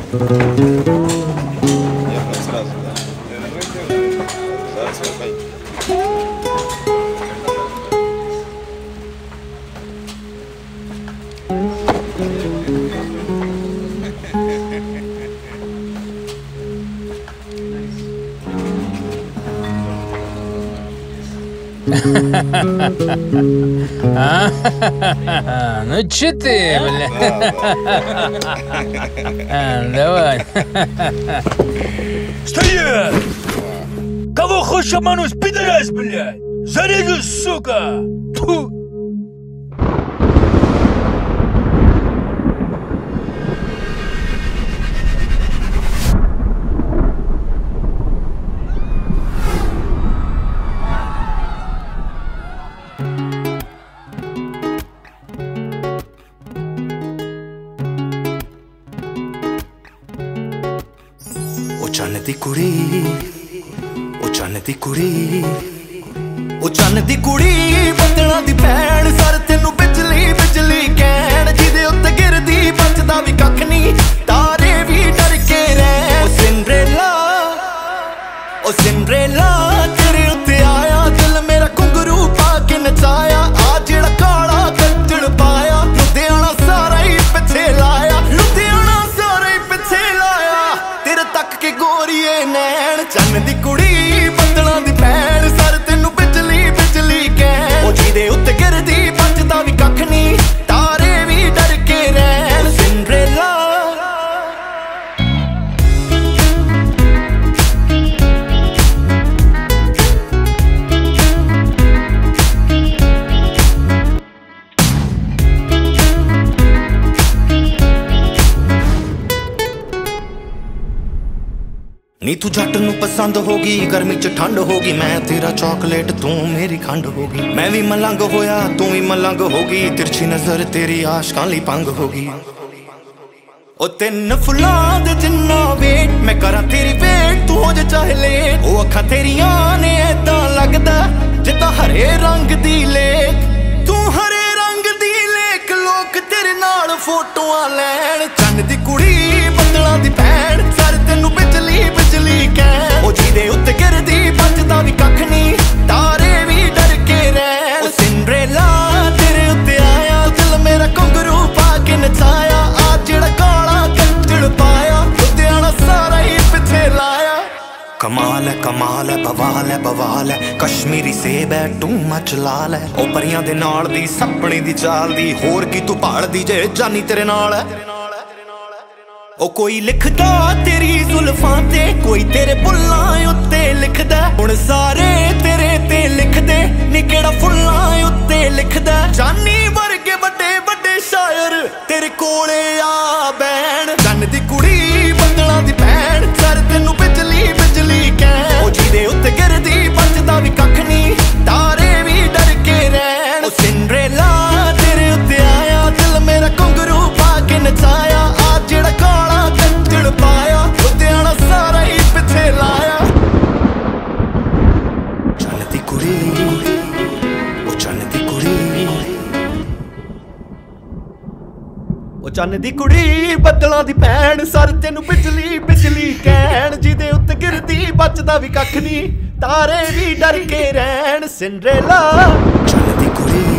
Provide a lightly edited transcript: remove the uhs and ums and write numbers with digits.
Я прям сразу, да. Зараз я Ну че ты, бля? Давай. Стоять! Кого хочешь обмануть, пидорас, блядь? Зарежу, сука! Фу. ਚੰਨ ਦੀ ਕੁੜੀ ਉਹ ਚੰਨ ਦੀ ਕੁੜੀ ਉਹ ਚੰਨ ਦੀ ਕੁੜੀ ਬੱਦਲਾਂ ਦੀ ਭੈਣ ਸਰ ਤੈਨੂੰ ਬਿਜਲੀ ਬਿਜਲੀ ਕਹਿਣ ਜਿਹਦੇ ਉੱਤੇ ਗਿਰਦੀ ਬਚਦਾ ਵੀ ਕੱਖ ਨਹੀਂ ਤਾਰੇ ਵੀ ਡਰ ਕੇ ਰਹਿਣ ਉਹ ਸਿੰਡਰੇਲਾ ਤੇਰੇ ਉੱਤੇ ਆਇਆ ਦਿਲ ਮੇਰਾ ਘੁੰਗਰੂ ਪਾ ਕੇ ਨਚਾਇਆ ਆ ਜਿਹੜਾ ਕਾਲਾ ਕੱਟੜ ਪਾਇਆ ਲੁਧਿਆਣਾ ਸਾਰਾ ਹੀ ਪਿੱਛੇ ਲਾਇਆ ਲੁਧਿਆਣਾ ਸਾਰਾ ਹੀ ਪਿੱਛੇ ਲਾਇਆ ਤੇਰੇ ਤੱਕ ਕੇ ਗੋਰੀਏ ਨੈਣ ਚੰਨ ਦੀ ਕੁੜੀ ਬੱਦਲਾਂ ਦੀ ਭੈਣ ਸਰ ਤੈਨੂੰ ਬਿਜਲੀ ਬਿਜਲੀ ਕਹਿ ਉਹ ਜਿਹਦੇ ਉੱਤੇ ਗਿਰਦੀ ਬਚਦਾ ਵੀ ਕੱਖ ਨਹੀਂ ਤਾਰੇ ਵੀ ਡਰ ਕੇ ਰਹਿਣ ਸਿੰਡਰੇਲਾ ਨੀ ਤੂੰ ਜੱਟ ਨੂੰ ਪਸੰਦ ਹੋ ਗਈ ਗਰਮੀ ਚ ਠੰਡ ਹੋ ਗਈ ਮੈਂ ਤੇਰਾ ਚਾਕਲੇਟ ਤੂੰ ਮੇਰੀ ਖੰਡ ਹੋ ਗਈ ਮੈਂ ਵੀ ਮਲੰਗ ਹੋਇਆ ਤੂੰ ਵੀ ਮਲੰਗ ਹੋ ਗਈ ਤਿਰਛੀ ਨਜ਼ਰ ਤੇਰੀ ਆਸ਼ਕਾਂ ਲਈ ਭੰਗ ਹੋ ਗਈ ਉਹ ਤਿੰਨ ਫੁੱਲਾਂ ਦੇ ਜਿੰਨਾ ਵੇਟ ਮੈਂ ਕਰਾਂ ਤੇਰੀ ਵੇਟ ਤੂੰ ਹੋ ਜਾ ਚਾਹੇ ਲੇਟ ਉਹ ਅੱਖਾਂ ਤੇਰੀਆਂ ਨੇ ਏਦਾਂ ਲੱਗਦਾ ਜਿੱਦਾਂ ਹਰੇ ਰੰਗ ਦੀ ਲੇਕ ਤੂੰ ਹਰੇ ਰੰਗ ਦੀ ਲੇਕ ਲੋਕ ਤੇਰੇ ਨਾਲ ਫੋਟੋਆਂ ਲੈਣ ਚੰਨ ਦੀ ਕੁੜੀ ਬੱਦਲਾਂ ਦੀ ਭੈਣ ਸਰ ਤੈਨੂੰ ਬਿਜਲੀ ਬਿਜਲੀ ਕਹਿ ਉਹ ਜਿਹਦੇ ਉੱਤੇ ਗਿਰਦੀ ਬਚਦਾ ਵੀ ਕੱਖ ਨਹੀਂ ਤਾਰੇ ਵੀ ਡਰ ਕੇ ਰਹਿਣ ਉਹ ਸਿੰਡਰੇਲਾ ਤੇਰੇ ਉੱਤੇ ਆਇਆ ਦਿਲ ਮੇਰਾ ਘੁੰਗਰੂ ਪਾ ਕੇ ਨਚਾਇਆ ਆ ਜਿਹੜਾ ਕਾਲਾ ਕੱਟੜ ਪਾਇਆ ਲੁਧਿਆਣਾ ਸਾਰਾ ਹੀ ਪਿੱਛੇ ਲਾਇਆ ਕਮਾਲ ਹੈ ਬਵਾਲ ਹੈ ਕਸ਼ਮੀਰੀ ਸੇਬ ਹੈ ਟੂ ਮਚ ਲਾਲ ਹੈ ਉਹ ਪਰੀਆਂ ਦੇ ਨਾਲ ਦੀ ਸੱਪਣੀ ਦੀ ਚਾਲ ਦੀ ਹੋਰ ਕੀ ਤੂੰ ਭਾਲਦੀ ਜੇ ਜਾਨੀ ਤੇਰੇ ਨਾਲ ਹੈ ਉਹ ਕੋਈ ਲਿਖਦਾ ਤੇਰੀ ਜ਼ੁਲਫਾਂ ਤੇ ਕੋਈ ਤੇਰੇ ਬੁੱਲਾਂ ਉੱਤੇ ਲਿਖਦਾ ਹੁਣ ਸਾਰੇ ਤੇਰੇ ਤੇ ਲਿਖਦੇ ਨੀ ਕਿਹੜਾ ਫੁੱਲਾਂ ਉੱਤੇ ਲਿਖਦਾ ਜਾਨੀ ਵਰਗੇ ਵੱਡੇ ਵੱਡੇ ਸ਼ਾਇਰ ਤੇਰੇ ਕੋਲੇ ਆ ਬੈਣ ਚੰਨ ਦੀ ਕੁੜੀ ਬੱਦਲਾਂ ਦੀ ਭੈਣ ਸਰ ਤੈਨੂੰ ਬਿਜਲੀ ਬਿਜਲੀ ਕਹਿ ਉਹ ਜਿਹਦੇ ਉੱਤੇ ਗਿਰਦੀ ਬਚਦਾ ਵੀ ਕੱਖ ਨਹੀਂ ਤਾਰੇ ਵੀ ਡਰ ਕੇ ਰਹਿਣ ਉਹ ਸਿੰਡਰੇਲਾ ਤੇਰੇ ਉੱਤੇ ਆਇਆ ਦਿਲ ਮੇਰਾ ਘੁੰਗਰੂ ਪਾ ਕੇ ਨਚਾਇਆ ਆ ਜਿਹੜਾ ਕਾਲਾ ਕੱਟੜ ਪਾਇਆ ਲੁਧਿਆਣਾ ਸਾਰਾ ਹੀ ਪਿੱਛੇ ਲਾਇਆ ਚੰਨ ਦੀ ਕੁੜੀ ਉਹ ਚੰਨ ਦੀ ਕੁੜੀ ਉਹ ਚੰਨ ਦੀ ਕੁੜੀ ਬੱਦਲਾਂ ਦੀ ਭੈਣ ਸਰ ਤੈਨੂੰ ਬਿਜਲੀ ਬਿਜਲੀ ਕਹਿਣ ਜਿਹਦੇ ਉੱਤੇ ਗਿਰਦੀ ਬਚਦਾ ਵੀ ਕੱਖ ਨਹੀਂ ਤਾਰੇ ਵੀ ਡਰ ਕੇ ਰਹਿਣ ਸਿੰਡਰੇਲਾ ਚੰਨ ਦੀ ਕੁੜੀ